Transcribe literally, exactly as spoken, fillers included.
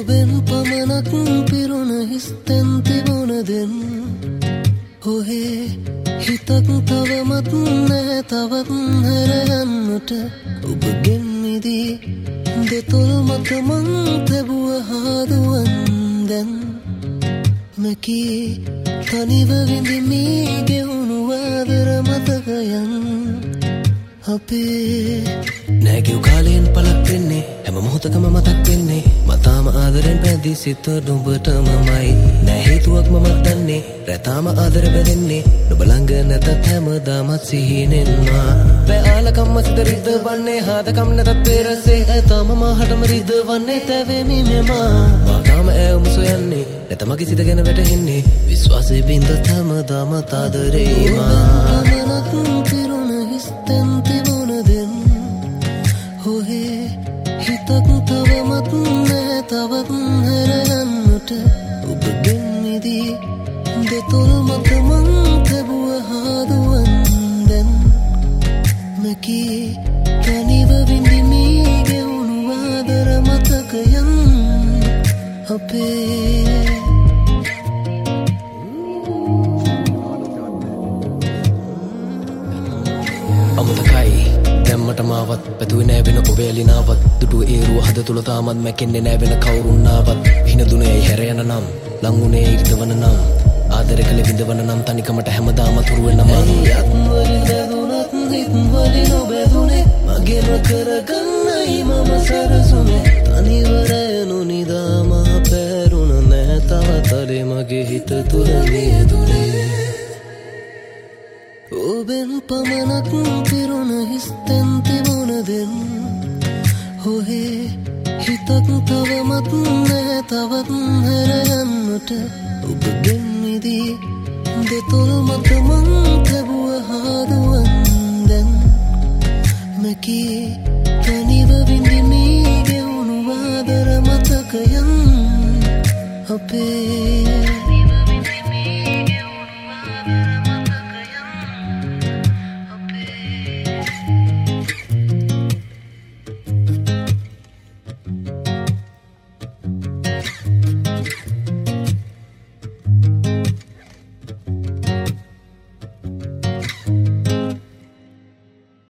ඔබෙන් පමණක් පිරුණ හිස්තැන් තිබුණදෙන් ඔහේ හිතක් තවමත් නෑ තවත් හැරයන්නට ඔබගෙන් මිදී දෙතොල් මත මං තැබුව හාදුවන් දැන් මැකී තනිව විඳිමී ගෙවුණු ආදර මතකයන් අපේ නෑගෙව් කාලයෙන් පලක් වෙන්නේ හැම මොහොතකම මතක් වෙන්නේ මතාම ආදරෙන් පැදී සිත නුඹටමමයි නෑ හේතුවක් මමත් දන්නේ රැතාම ආදර බැදෙන්නේ නුඹ ළඟ නැතත් හැමදාමත් සිහිනෙන්මා පෑආලකම්ම සිත රිද්දවන්නේ හාදකම් නැතත් පෙරසේ ඇතාම මාහටම රිද්දවන්නේ තැවෙමි මෙමා මාතාම ඇවුම් සොයන්නේ නැත මගේ සිත ගැන වැටහෙන්නේ විශ්වාසය බින්දත් හැමදාමත් ආදරේමා පමණක් පිරුණ හිස්තැන් තිබුණදෙන් ඔහේ හිතක් තවමත් නෑ තවත් හැරයන්නට ඔබගෙන් මිදී දෙතොල් මත මං තැබුව හාදුවන් දැන් මැකී තනිව විඳිමී ගෙවුණු ආදර මතකයන් අපේ අමතකයි දැම්මට මාවත් පැතුවේ නෑ වෙන ඔබේලිනාවත් දුටුව ඒරුව හද තුළ තාමත් මැකෙන්නේ නෑ වෙන කවුරුන්නාවත් විහිනදුනේ හැර යන නම් ලංගුනේ ඉරිදවන නම් ආදර කළ විඳවන නම් තනිකමට හැමදාම තුරුවෙන නම් යත්වලින් බැදුනත් හිත්වලින් ඔබැදුනේ මගේම කරගන්නයි මම සරසුනේ තනිවරයනු නිදාම පැරුණ නෑ තවතලේ මගේ හිත තුළ මියදුනේ ඔබෙන් පමණක් පිරුණ හිස්තැන් තිබුණදෙන් ඔහේ හිතක් තවමත් නෑ තවත් හැරයන්නට ඔබගෙන් මිදී දෙතොල් මත මං තැබුව හාදුවන් දැන් මැකී තනිව විඳිමී ගෙවුණු ආදර මතකයන් අපේ